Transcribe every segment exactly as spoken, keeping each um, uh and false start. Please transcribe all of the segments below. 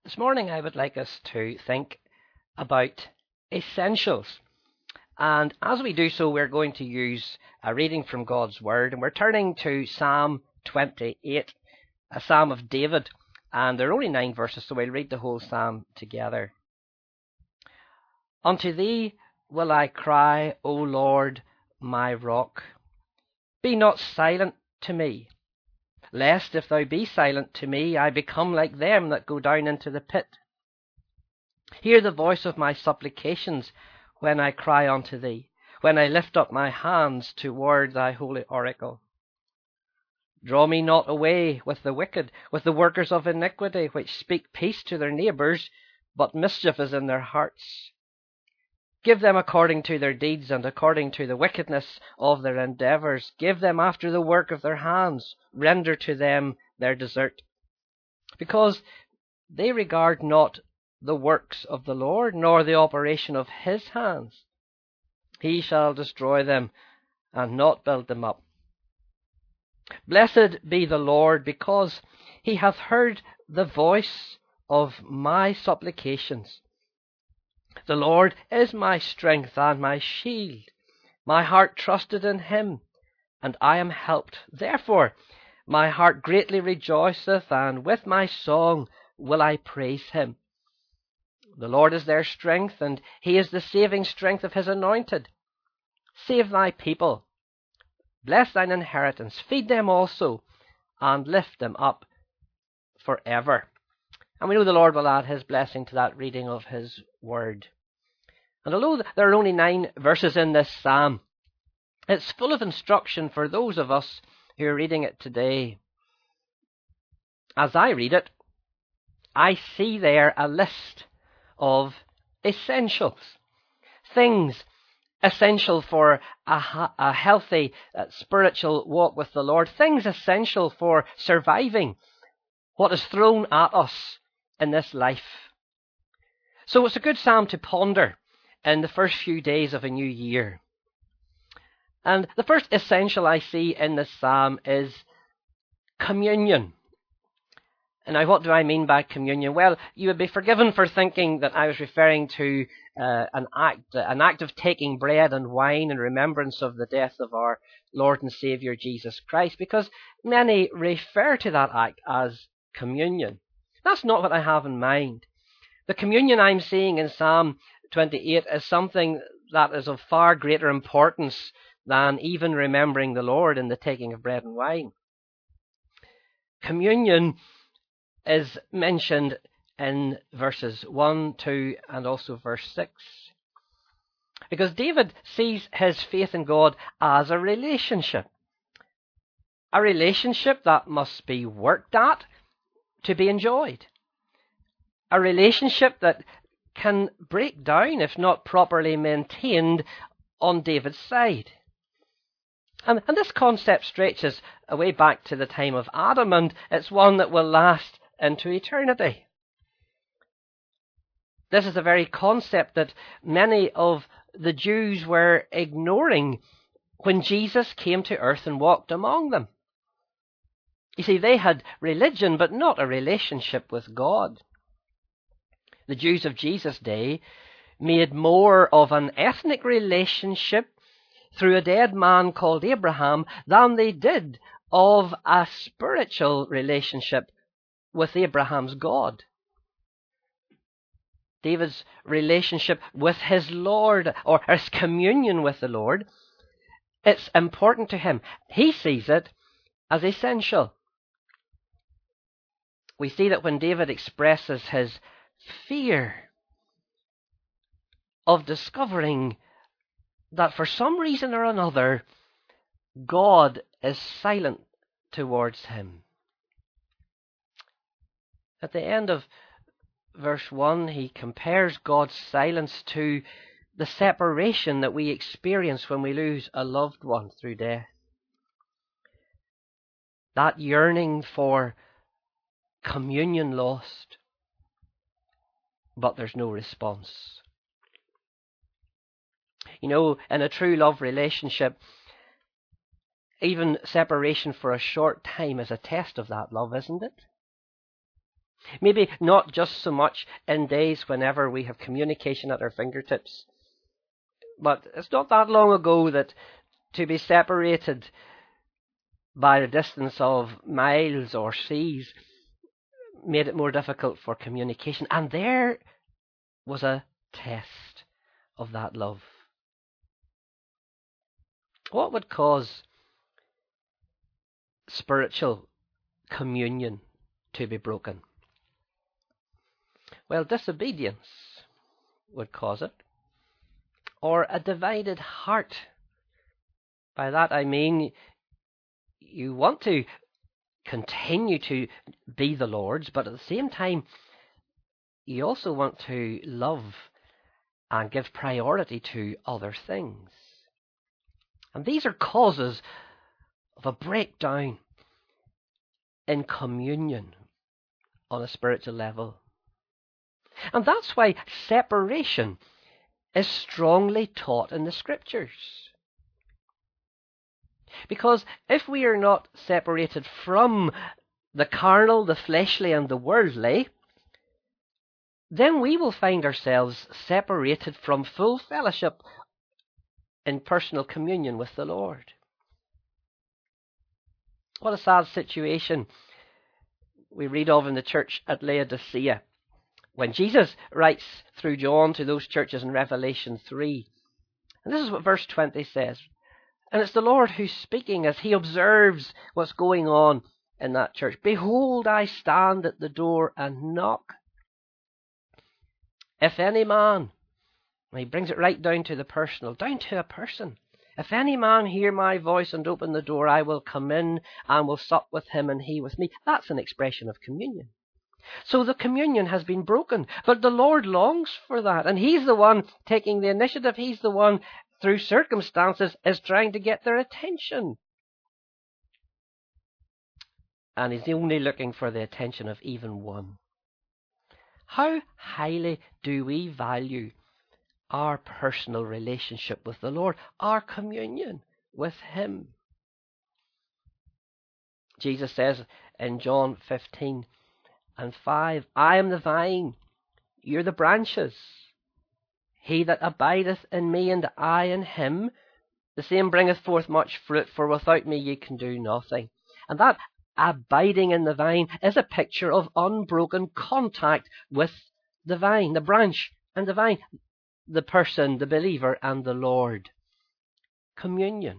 This morning I would like us to think about essentials. And as we do so, we're going to use a reading from God's Word. And we're turning to Psalm twenty-eight, a Psalm of David. And there are only nine verses, so we'll read the whole Psalm together. Unto thee will I cry, O Lord, my rock. Be not silent to me, lest if thou be silent to me, I become like them that go down into the pit. Hear the voice of my supplications when I cry unto thee, when I lift up my hands toward thy holy oracle. Draw me not away with the wicked, with the workers of iniquity, which speak peace to their neighbours, but mischief is in their hearts. Give them according to their deeds and according to the wickedness of their endeavours. Give them after the work of their hands. Render to them their desert. Because they regard not the works of the Lord, nor the operation of his hands. He shall destroy them and not build them up. Blessed be the Lord, because he hath heard the voice of my supplications. The Lord is my strength and my shield. My heart trusted in him, and I am helped. Therefore my heart greatly rejoiceth, and with my song will I praise him. The Lord is their strength, and he is the saving strength of his anointed. Save thy people. Bless thine inheritance. Feed them also, and lift them up forever. And we know the Lord will add his blessing to that reading of his word. And although there are only nine verses in this psalm, it's full of instruction for those of us who are reading it today. As I read it, I see there a list of essentials. Things essential for a, a healthy uh, spiritual walk with the Lord. Things essential for surviving what is thrown at us in this life. So it's a good psalm to ponder in the first few days of a new year. And the first essential I see in this psalm is communion. And now, what do I mean by communion? Well, you would be forgiven for thinking that I was referring to uh, an act, an act of taking bread and wine in remembrance of the death of our Lord and Saviour Jesus Christ, because many refer to that act as communion. That's not what I have in mind. The communion I'm seeing in Psalm twenty-eight is something that is of far greater importance than even remembering the Lord in the taking of bread and wine. Communion is mentioned in verses one, two, and also verse six. Because David sees his faith in God as a relationship. A relationship that must be worked at to be enjoyed. A relationship that can break down if not properly maintained on David's side. And, and this concept stretches away back to the time of Adam, and it's one that will last into eternity. This is the very concept that many of the Jews were ignoring when Jesus came to earth and walked among them. You see, they had religion, but not a relationship with God. The Jews of Jesus' day made more of an ethnic relationship through a dead man called Abraham than they did of a spiritual relationship with Abraham's God. David's relationship with his Lord, or his communion with the Lord, it's important to him. He sees it as essential. We see that when David expresses his fear of discovering that for some reason or another, God is silent towards him. At the end of verse one, he compares God's silence to the separation that we experience when we lose a loved one through death. That yearning for communion lost, but there's no response. You know, in a true love relationship, even separation for a short time is a test of that love, isn't it? Maybe not just so much in days whenever we have communication at our fingertips. But it's not that long ago that to be separated by a distance of miles or seas made it more difficult for communication. And there was a test of that love. What would cause spiritual communion to be broken? Well, disobedience would cause it, or a divided heart. By that I mean you want to continue to be the Lord's, but at the same time you also want to love and give priority to other things. And these are causes of a breakdown in communion on a spiritual level. And that's why separation is strongly taught in the Scriptures. Because if we are not separated from the carnal, the fleshly, and the worldly, then we will find ourselves separated from full fellowship in personal communion with the Lord. What a sad situation we read of in the church at Laodicea, when Jesus writes through John to those churches in Revelation three. And this is what verse twenty says. And it's the Lord who's speaking as he observes what's going on in that church. Behold, I stand at the door and knock. If any man, and he brings it right down to the personal, down to a person. If any man hear my voice and open the door, I will come in and will sup with him and he with me. That's an expression of communion. So the communion has been broken, but the Lord longs for that, and he's the one taking the initiative. He's the one, through circumstances, is trying to get their attention. And he's only looking for the attention of even one. How highly do we value our personal relationship with the Lord, our communion with him? Jesus says in John fifteen and five, I am the vine, you're the branches. He that abideth in me and I in him, the same bringeth forth much fruit, for without me ye can do nothing. And that abiding in the vine is a picture of unbroken contact with the vine, the branch and the vine, the person, the believer, and the Lord. Communion.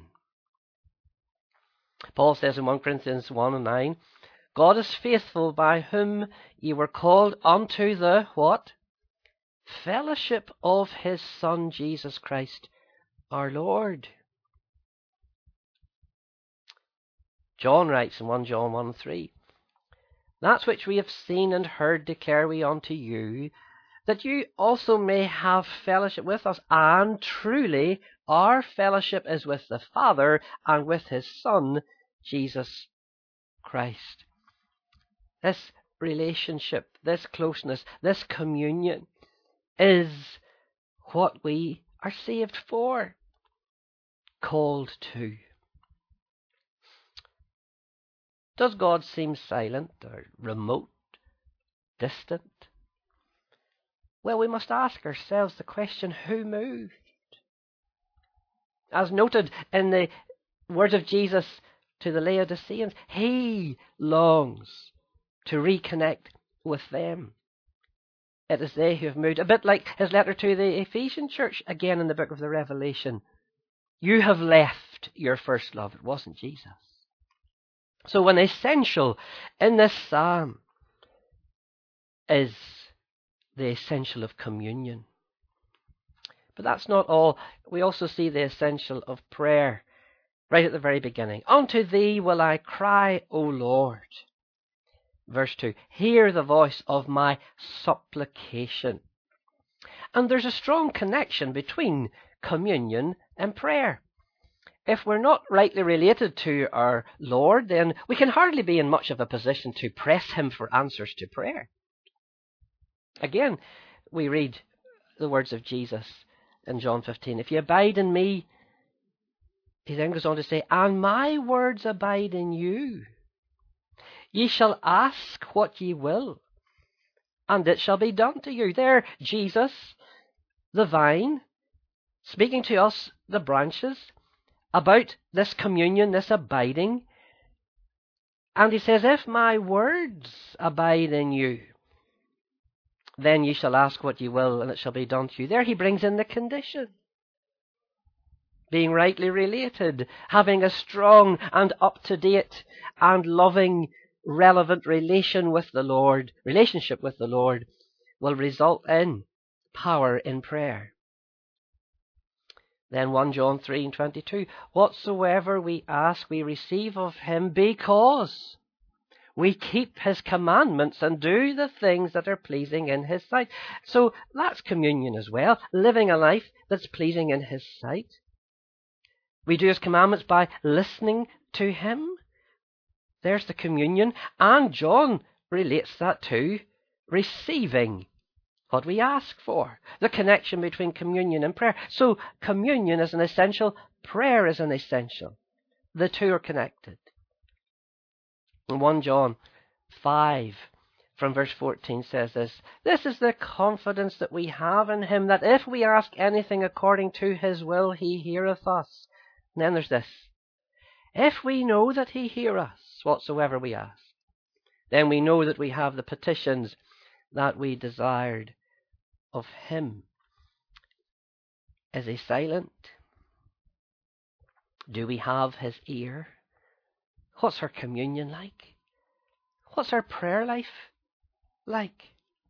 Paul says in First Corinthians one and nine, God is faithful, by whom ye were called unto the what? Fellowship of his Son, Jesus Christ, our Lord. John writes in First John one and three, that which we have seen and heard declare we unto you, that you also may have fellowship with us. And truly our fellowship is with the Father and with his Son, Jesus Christ. This relationship, this closeness, this communion is what we are saved for, called to. Does God seem silent or remote, distant? Well, we must ask ourselves the question, who moved? As noted in the words of Jesus to the Laodiceans, he longs to reconnect with them. It is they who have moved. A bit like his letter to the Ephesian church, again in the book of the Revelation. You have left your first love. It wasn't Jesus. So an essential in this psalm is the essential of communion. But that's not all. We also see the essential of prayer right at the very beginning. Unto thee will I cry, O Lord. Verse two, hear the voice of my supplication. And there's a strong connection between communion and prayer. If we're not rightly related to our Lord, then we can hardly be in much of a position to press him for answers to prayer. Again, we read the words of Jesus in John fifteen. If you abide in me, he then goes on to say, and my words abide in you. Ye shall ask what ye will, and it shall be done to you. There, Jesus, the vine, speaking to us, the branches, about this communion, this abiding. And he says, if my words abide in you, then ye shall ask what ye will, and it shall be done to you. There he brings in the condition. Being rightly related, having a strong and up-to-date and loving, relevant relation with the Lord, relationship with the Lord, will result in power in prayer. Then First John three and twenty-two, whatsoever we ask we receive of him because we keep his commandments and do the things that are pleasing in his sight. So that's communion as well, living a life that's pleasing in his sight. We do his commandments by listening to him. There's the communion. And John relates that to receiving what we ask for. The connection between communion and prayer. So communion is an essential. Prayer is an essential. The two are connected. And First John five from verse fourteen says this, this is the confidence that we have in him, that if we ask anything according to his will, he heareth us. And then there's this, if we know that he hear us, whatsoever we ask, then we know that we have the petitions that we desired of him. Is he silent? Do we have his ear? What's our communion like? What's our prayer life like?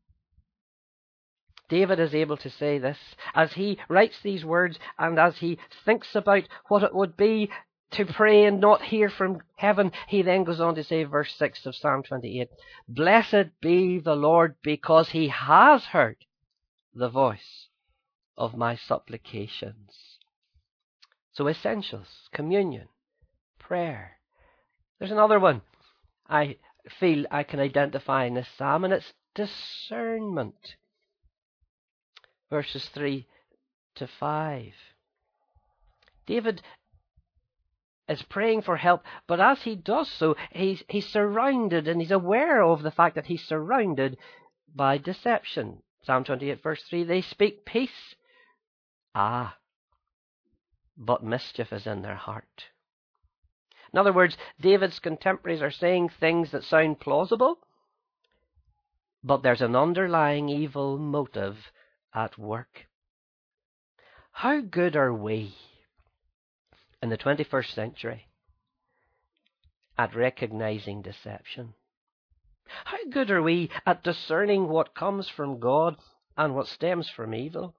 David is able to say this as he writes these words and as he thinks about what it would be to pray and not hear from heaven. He then goes on to say, verse six of Psalm twenty-eight, blessed be the Lord, because he has heard the voice of my supplications. So essentials, communion, prayer. There's another one I feel I can identify in this psalm, and it's discernment. Verses three to five. David is praying for help, but as he does so, he's, he's surrounded, and he's aware of the fact that he's surrounded by deception. Psalm twenty-eight, verse three, they speak peace. Ah, but mischief is in their heart. In other words, David's contemporaries are saying things that sound plausible, but there's an underlying evil motive at work. How good are we in the twenty-first century at recognizing deception? How good are we at discerning what comes from God and what stems from evil?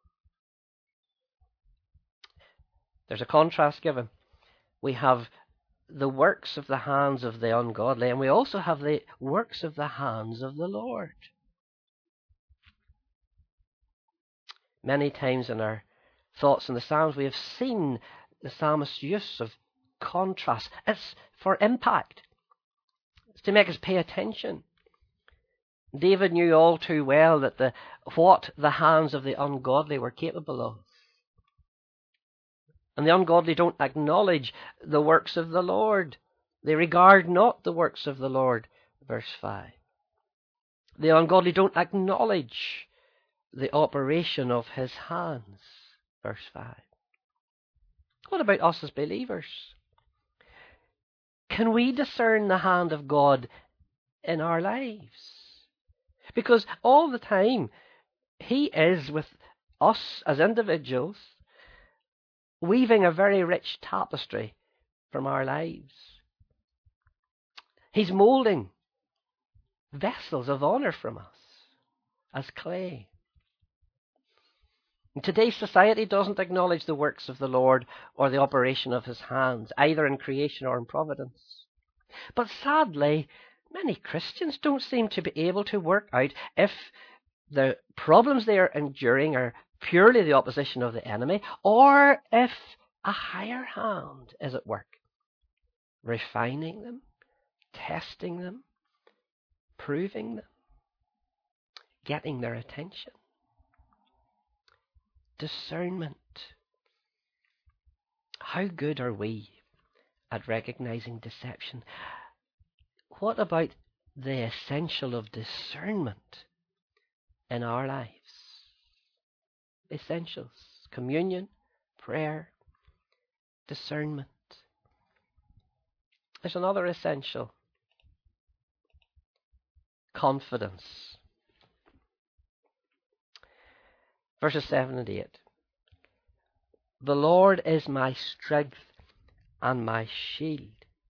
There's a contrast given. We have the works of the hands of the ungodly, and we also have the works of the hands of the Lord. Many times in our thoughts in the Psalms, we have seen the psalmist's use of contrast. It's for impact. It's to make us pay attention. David knew all too well that the what the hands of the ungodly were capable of. And the ungodly don't acknowledge the works of the Lord. They regard not the works of the Lord, verse five. The ungodly don't acknowledge the operation of his hands, verse five. What about us as believers? Can we discern the hand of God in our lives? Because all the time, he is with us as individuals, weaving a very rich tapestry from our lives. He's moulding vessels of honour from us as clay. And today's society doesn't acknowledge the works of the Lord or the operation of his hands, either in creation or in providence. But sadly, many Christians don't seem to be able to work out if the problems they are enduring are purely the opposition of the enemy, or if a higher hand is at work, refining them, testing them, proving them, getting their attention. Discernment. How good are we at recognizing deception? What about the essential of discernment in our lives. Essentials: communion, prayer, discernment. There's another essential: confidence. Verses seven and eight. The Lord is my strength and my shield.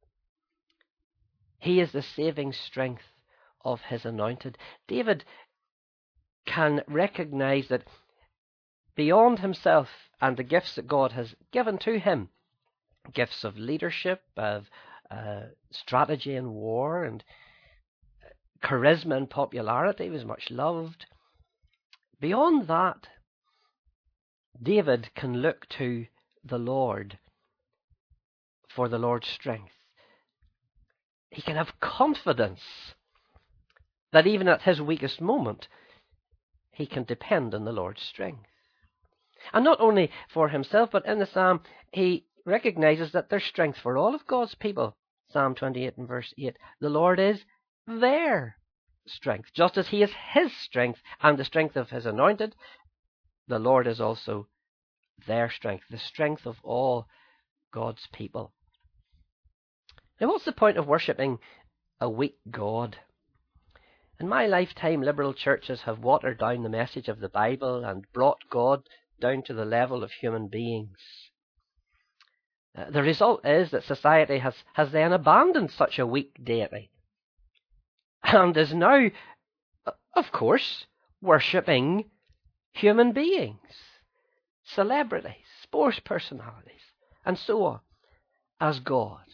He is the saving strength of his anointed. David can recognize that beyond himself and the gifts that God has given to him, gifts of leadership, of uh, strategy in war, and charisma and popularity, he was much loved. Beyond that, David can look to the Lord for the Lord's strength. He can have confidence that even at his weakest moment, he can depend on the Lord's strength. And not only for himself, but in the psalm, he recognizes that there's strength for all of God's people. Psalm twenty-eight and verse eight. The Lord is their strength. Just as he is his strength and the strength of his anointed, the Lord is also their strength, the strength of all God's people. Now, what's the point of worshipping a weak God? In my lifetime, liberal churches have watered down the message of the Bible and brought God down to the level of human beings. Uh, the result is that society has, has then abandoned such a weak deity and is now, of course, worshipping human beings, celebrities, sports personalities, and so on, as God.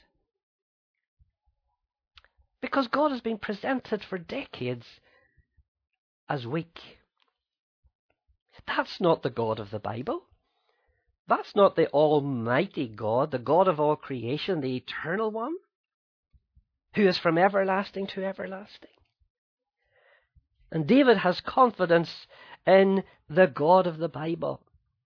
Because God has been presented for decades as weak. That's not the God of the Bible. That's not the Almighty God, the God of all creation, the Eternal One, who is from everlasting to everlasting. And David has confidence in the God of the Bible.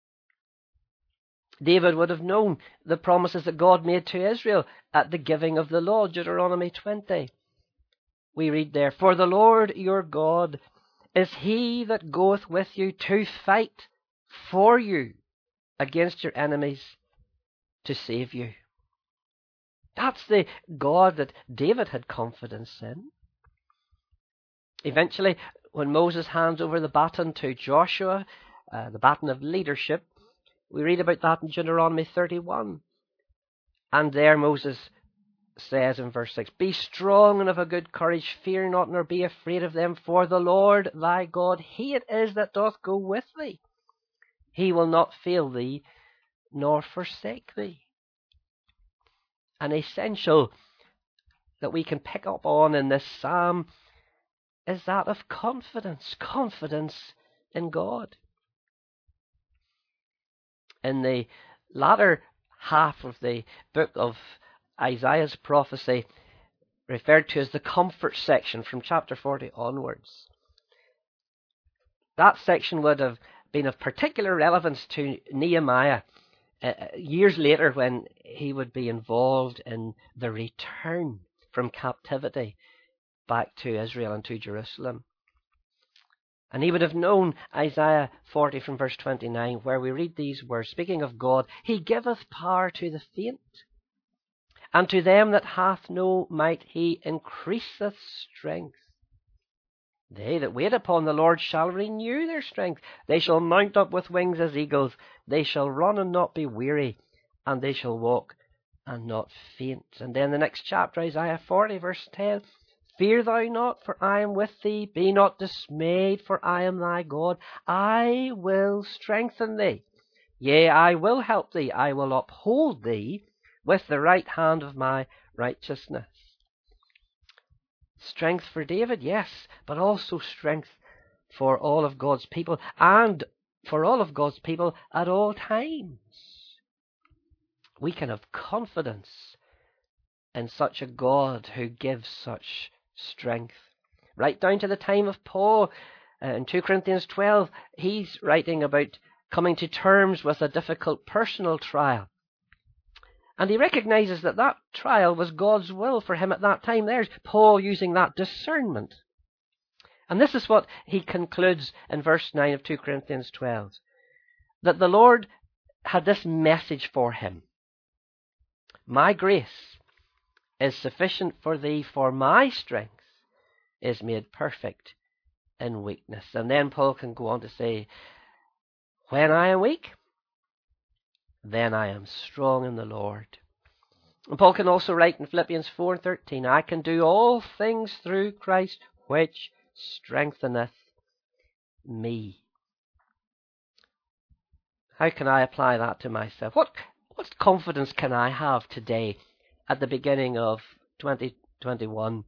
David would have known the promises that God made to Israel at the giving of the law, Deuteronomy twenty. We read there, "For the Lord your God is he that goeth with you to fight for you against your enemies, to save you." That's the God that David had confidence in. Eventually, when Moses hands over the baton to Joshua, uh, the baton of leadership, we read about that in Deuteronomy thirty-one. And there Moses says in verse six, "Be strong and of a good courage, fear not, nor be afraid of them, for the Lord thy God, he it is that doth go with thee. He will not fail thee, nor forsake thee." An essential that we can pick up on in this psalm is that of confidence, confidence in God. In the latter half of the book of Isaiah's prophecy, referred to as the comfort section from chapter forty onwards, that section would have been of particular relevance to Nehemiah uh, years later when he would be involved in the return from captivity back to Israel and to Jerusalem. And he would have known Isaiah forty from verse twenty-nine, where we read these words, speaking of God, "He giveth power to the faint, and to them that hath no might he increaseth strength. They that wait upon the Lord shall renew their strength. They shall mount up with wings as eagles. They shall run and not be weary, and they shall walk and not faint." And then the next chapter, Isaiah forty, verse ten, "Fear thou not, for I am with thee. Be not dismayed, for I am thy God. I will strengthen thee. Yea, I will help thee. I will uphold thee with the right hand of my righteousness." Strength for David, yes, but also strength for all of God's people, and for all of God's people at all times. We can have confidence in such a God who gives such strength. Right down to the time of Paul, uh, in two Corinthians twelve, he's writing about coming to terms with a difficult personal trial. And he recognizes that that trial was God's will for him at that time. There's Paul using that discernment. And this is what he concludes in verse nine of two Corinthians twelve. That the Lord had this message for him. My grace is sufficient for thee, for my strength is made perfect in weakness. And then Paul can go on to say, when I am weak, then I am strong in the Lord. And Paul can also write in Philippians four and thirteen, I can do all things through Christ, which strengtheneth me. How can I apply that to myself? What, what confidence can I have today at the beginning of twenty twenty-one?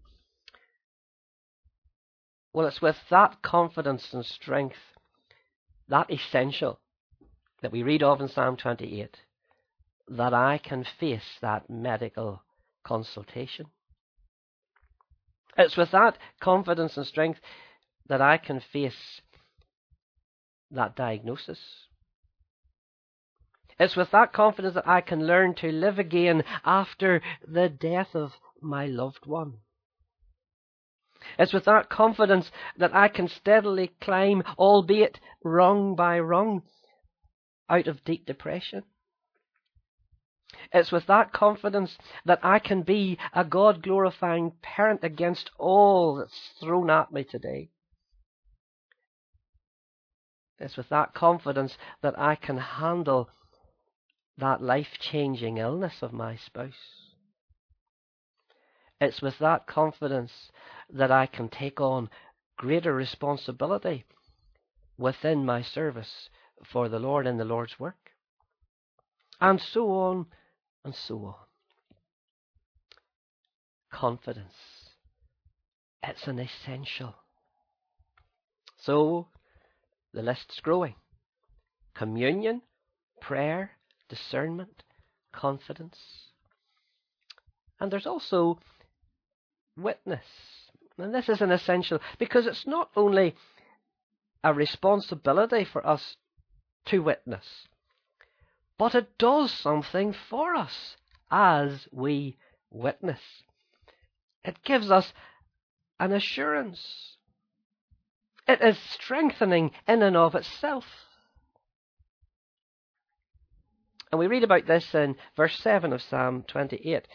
Well, it's with that confidence and strength, that essential that we read of in Psalm twenty-eight, that I can face that medical consultation. It's with that confidence and strength that I can face that diagnosis. It's with that confidence that I can learn to live again after the death of my loved one. It's with that confidence that I can steadily climb, albeit rung by rung, out of deep depression. It's with that confidence that I can be a God-glorifying parent against all that's thrown at me today. It's with that confidence that I can handle that life-changing illness of my spouse. It's with that confidence that I can take on greater responsibility within my service for the Lord in the Lord's work. And so on and so on. Confidence. It's an essential. So, the list's growing. Communion, prayer, discernment, confidence. And there's also witness. And this is an essential because it's not only a responsibility for us to witness, but it does something for us as we witness. It gives us an assurance. It is strengthening in and of itself. And we read about this in verse seven of Psalm twenty-eight.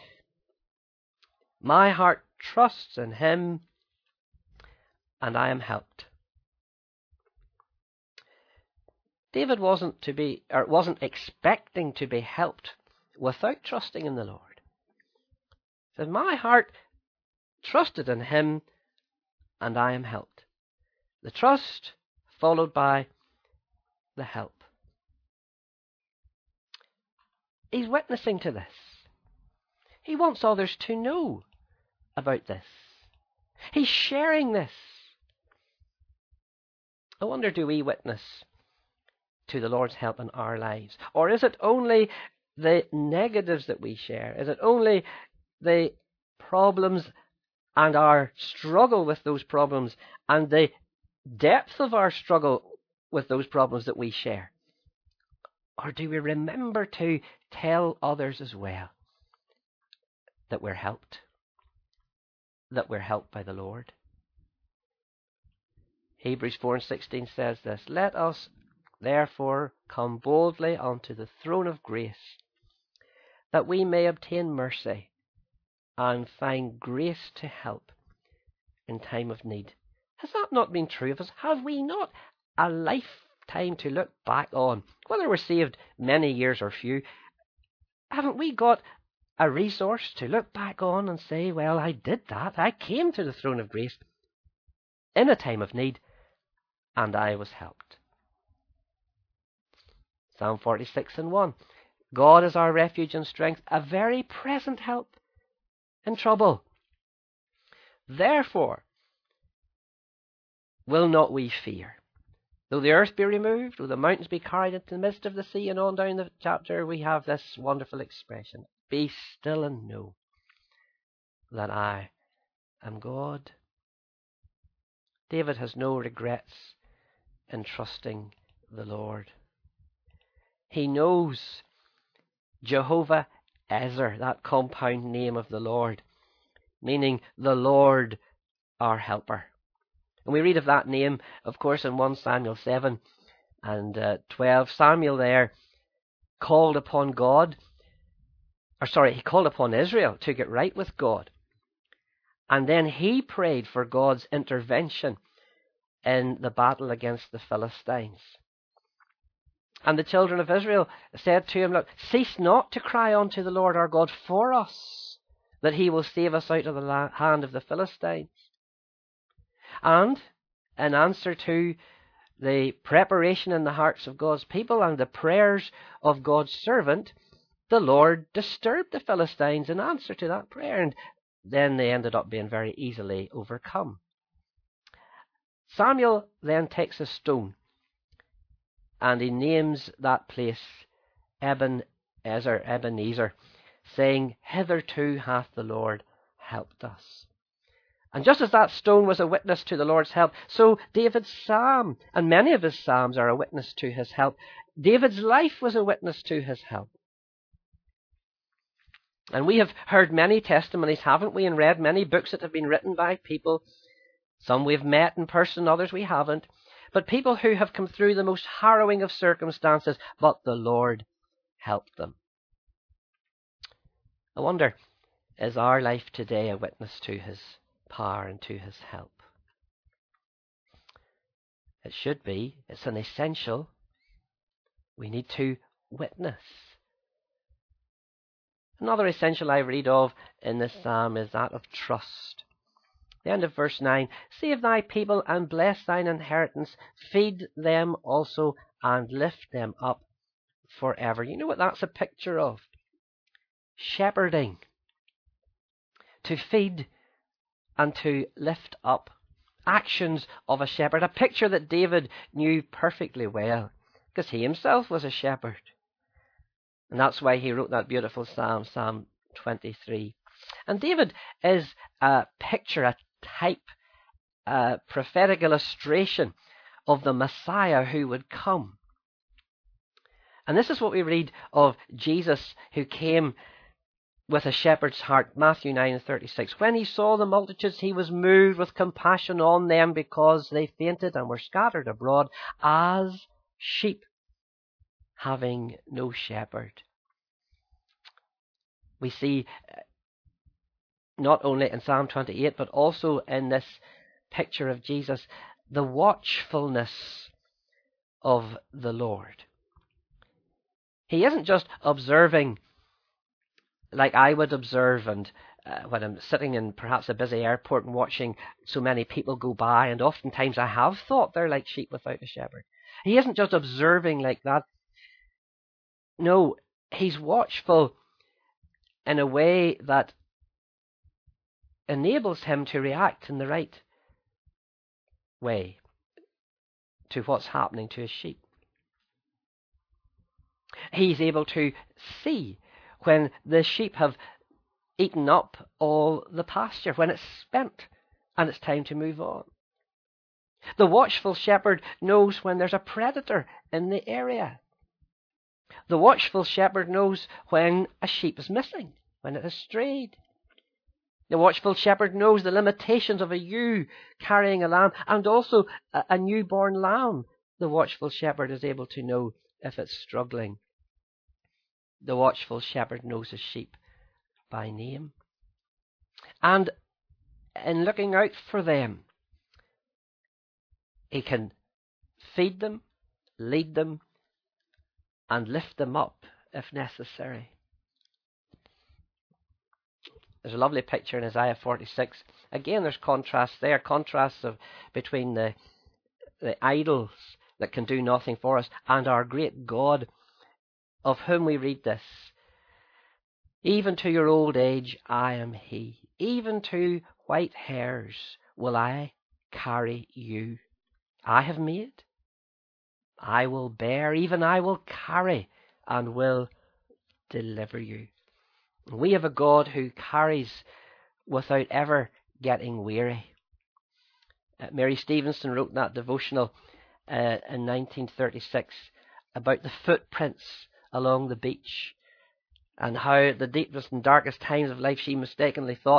My heart trusts in him, and I am helped. David wasn't to be, or wasn't expecting to be helped without trusting in the Lord. He said, my heart trusted in him, and I am helped. The trust followed by the help. He's witnessing to this. He wants others to know about this. He's sharing this. I wonder, do we witness to the Lord's help in our lives? Or is it only the negatives that we share? Is it only the problems and our struggle with those problems and the depth of our struggle with those problems that we share? Or do we remember to tell others as well that we're helped? That we're helped by the Lord? Hebrews four and sixteen says this, let us therefore come boldly unto the throne of grace, that we may obtain mercy and find grace to help in time of need. Has that not been true of us? Have we not a lifetime to look back on, whether we're saved many years or few? Haven't we got a resource to look back on and say, well, I did that. I came to the throne of grace in a time of need, and I was helped. Psalm forty-six and one. God is our refuge and strength, a very present help in trouble. Therefore will not we fear. Though the earth be removed, though the mountains be carried into the midst of the sea, and on down the chapter we have this wonderful expression, be still and know that I am God. David has no regrets in trusting the Lord. He knows Jehovah Ezer, that compound name of the Lord, meaning the Lord our helper. And we read of that name, of course, in First Samuel seven and uh, twelve. Samuel there called upon God, or sorry, he called upon Israel to get right with God. And then he prayed for God's intervention in the battle against the Philistines. And the children of Israel said to him, look, cease not to cry unto the Lord our God for us, that he will save us out of the hand of the Philistines. And in answer to the preparation in the hearts of God's people and the prayers of God's servant, the Lord disturbed the Philistines in answer to that prayer, and then they ended up being very easily overcome. Samuel then takes a stone and he names that place Ebenezer, Ebenezer, saying, hitherto hath the Lord helped us. And just as that stone was a witness to the Lord's help, so David's psalm, and many of his psalms are a witness to his help. David's life was a witness to his help. And we have heard many testimonies, haven't we, and read many books that have been written by people. Some we've met in person, others we haven't. But people who have come through the most harrowing of circumstances, but the Lord helped them. I wonder, is our life today a witness to his power and to his help? It should be. It's an essential. We need to witness. Another essential I read of in this psalm is that of trust. The end of verse nine, save thy people and bless thine inheritance, feed them also and lift them up forever. You know what that's a picture of? Shepherding. To feed and to lift up. Actions of a shepherd. A picture that David knew perfectly well, because he himself was a shepherd. And that's why he wrote that beautiful psalm, Psalm twenty-three. And David is a picture, a type, a prophetic illustration of the Messiah who would come. And this is what we read of Jesus, who came with a shepherd's heart, Matthew nine and thirty-six. When he saw the multitudes, he was moved with compassion on them, because they fainted and were scattered abroad as sheep having no shepherd. We see not only in Psalm twenty-eight, but also in this picture of Jesus, the watchfulness of the Lord. He isn't just observing like I would observe, and uh, when I'm sitting in perhaps a busy airport and watching so many people go by, and oftentimes I have thought they're like sheep without a shepherd. He isn't just observing like that. No, he's watchful in a way that enables him to react in the right way to what's happening to his sheep. He's able to see when the sheep have eaten up all the pasture, when it's spent and it's time to move on. The watchful shepherd knows when there's a predator in the area. The watchful shepherd knows when a sheep is missing, when it has strayed. The watchful shepherd knows the limitations of a ewe carrying a lamb, and also a, a newborn lamb. The watchful shepherd is able to know if it's struggling. The watchful shepherd knows his sheep by name. And in looking out for them, he can feed them, lead them, and lift them up if necessary. There's a lovely picture in Isaiah forty-six. Again, there's contrasts there, contrasts of between the, the idols that can do nothing for us and our great God, of whom we read this. Even to your old age I am he. Even to white hairs will I carry you. I have made, I will bear, even I will carry, and will deliver you. We have a God who carries without ever getting weary. Uh, Mary Stevenson wrote that devotional uh, in nineteen thirty-six about the footprints along the beach, and how at the deepest and darkest times of life she mistakenly thought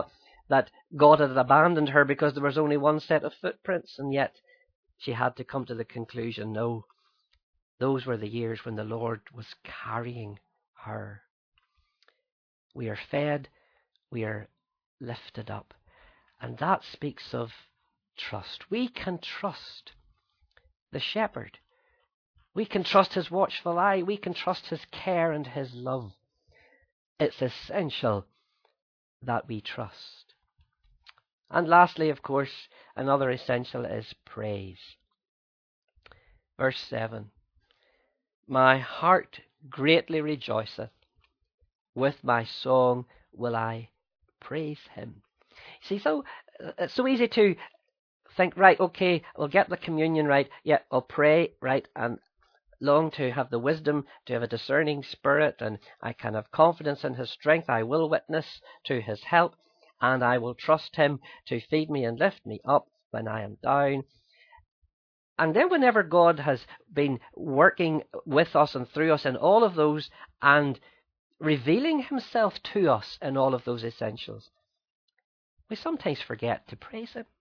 that God had abandoned her because there was only one set of footprints, and yet she had to come to the conclusion, no, those were the years when the Lord was carrying her. We are fed, we are lifted up. And that speaks of trust. We can trust the shepherd. We can trust his watchful eye. We can trust his care and his love. It's essential that we trust. And lastly, of course, another essential is praise. Verse seven. My heart greatly rejoiceth. With my song will I praise him. See, so it's so easy to think, right, okay, we'll get the communion right. Yeah, I'll pray, right, and long to have the wisdom, to have a discerning spirit, and I can have confidence in his strength. I will witness to his help, and I will trust him to feed me and lift me up when I am down. And then whenever God has been working with us and through us in all of those and revealing himself to us in all of those essentials, we sometimes forget to praise him.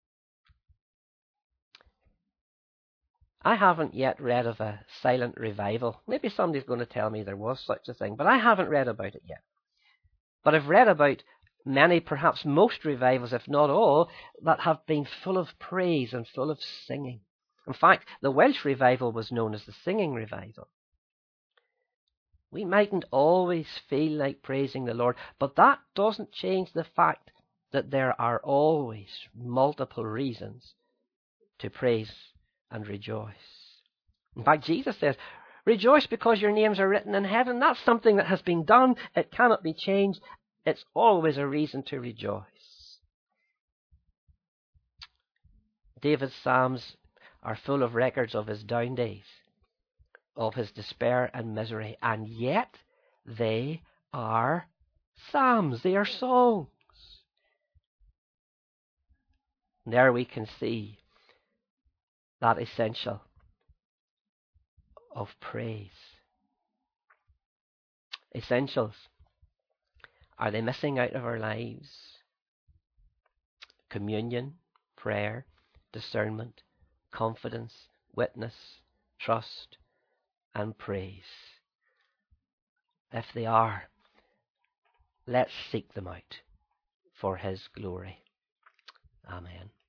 I haven't yet read of a silent revival. Maybe somebody's going to tell me there was such a thing, but I haven't read about it yet. But I've read about many, perhaps most revivals, if not all, that have been full of praise and full of singing. In fact, the Welsh revival was known as the singing revival. We mightn't always feel like praising the Lord, but that doesn't change the fact that there are always multiple reasons to praise and rejoice. In fact, Jesus says, rejoice because your names are written in heaven. That's something that has been done. It cannot be changed. It's always a reason to rejoice. David's Psalms are full of records of his down days, of his despair and misery, and yet they are psalms. They are songs. And there we can see that essential of praise. Essentials. Are they missing out of our lives? Communion, prayer, discernment, confidence, witness, trust, and praise. If they are, let's seek them out for his glory. Amen.